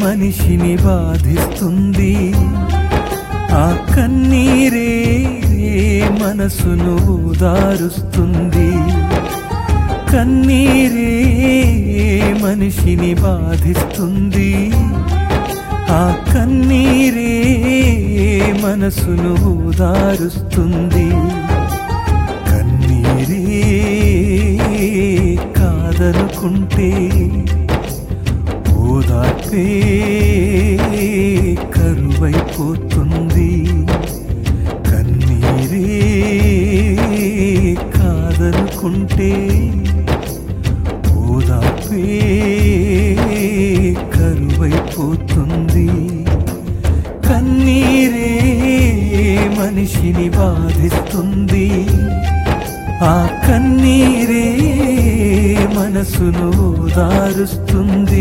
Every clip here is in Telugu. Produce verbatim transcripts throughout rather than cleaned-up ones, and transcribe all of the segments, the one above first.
మనిషిని బాధిస్తుంది. ఆ కన్నీరే మనసును ఓదారుస్తుంది. కన్నీరే మనిషిని బాధిస్తుంది. ఆ కన్నీరే మనసును ఓదారుస్తుంది. కన్నీరే కాదనుకుంటే ఓదార్పే కరువైపోతుంది. కన్నీరే కాదనుకుంటే ఓదార్పే కరువైపోతుంది. కన్నీరే మనిషిని బాధిస్తుంది. ఆ కన్నీరే మనసును ఓదారుస్తుంది.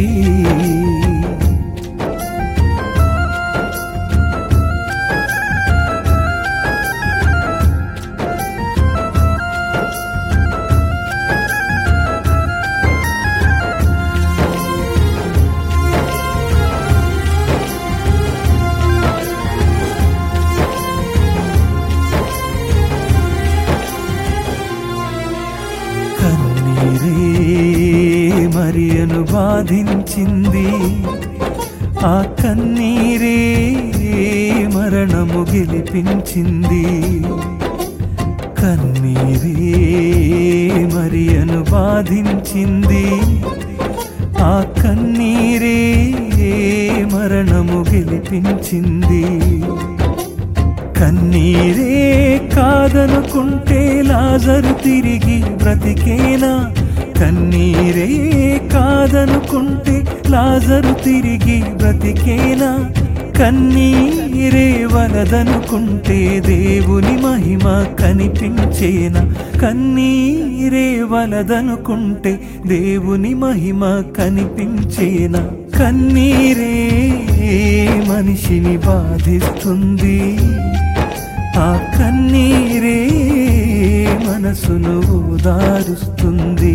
మరియను బాధించింది. ఆ కన్నీరే మరణము గెలిపించింది. కన్నీరే మరియను బాధించింది. ఆ కన్నీరే మరణము గెలిపించింది. కన్నీరే కాదనుకుంటే లాజరు తిరిగి బ్రతికేనా? కన్నీరే కాదనుకుంటే లాజరు తిరిగి బ్రతికేనా? కన్నీరే వలదనుకుంటే దేవుని మహిమ కనిపించేనా? కన్నీరే వలదనుకుంటే దేవుని మహిమ కనిపించేనా? కన్నీరే మనిషిని బాధిస్తుంది. ఆ కన్నీరే మనసును ఓదారుస్తుంది.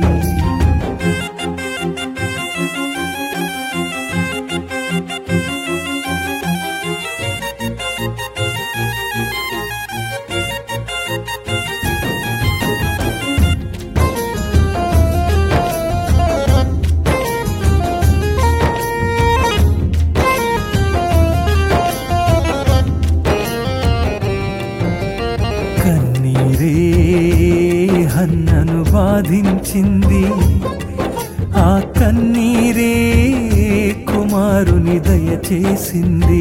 కన్నీరే హన్నను బాధించింది. ఆ కన్నీరే కుమారుని దయచేసింది.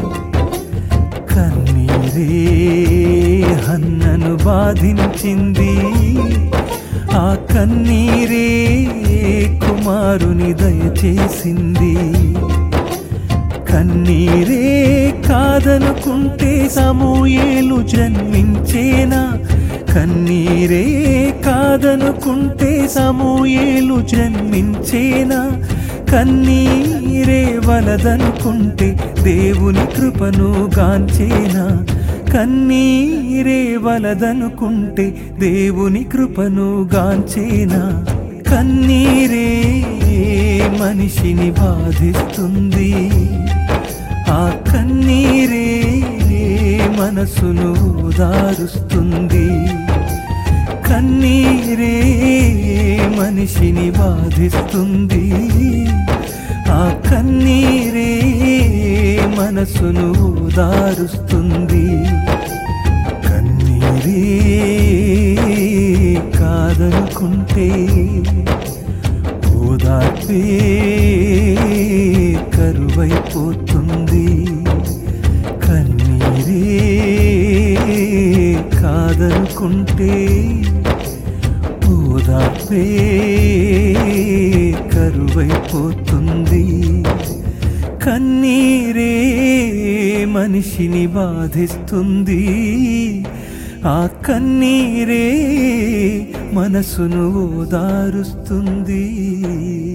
కన్నీరే హన్నను బాధించింది. ఆ కన్నీరే కుమారుని దయచేసింది. కన్నీరే కాదనుకుంటే సమూయేలు జన్మించేనా? కన్నీరే కాదనుకుంటే సమూయేలు జన్మించేనా? కన్నీరే వలదనుకుంటే దేవుని కృపను గాంచేనా? కన్నీరే వలదనుకుంటే దేవుని కృపను గాంచేనా? కన్నీరే మనిషిని బాధిస్తుంది. ఆ కన్నీరే మనసును ఓదారుస్తుంది. కన్నీరే మనిషిని బాధిస్తుంది. ఆ కన్నీరే మనసును ఓదారుస్తుంది. కన్నీరే కాదనుకుంటే ఓదార్పే కరువైపోతుంది. కన్నీరే కాదనుకుంటే ఓదార్పే కరువైపోతుంది. కన్నీరే మనిషిని బాధిస్తుంది. ఆ కన్నీరే మనసును ఓదారుస్తుంది.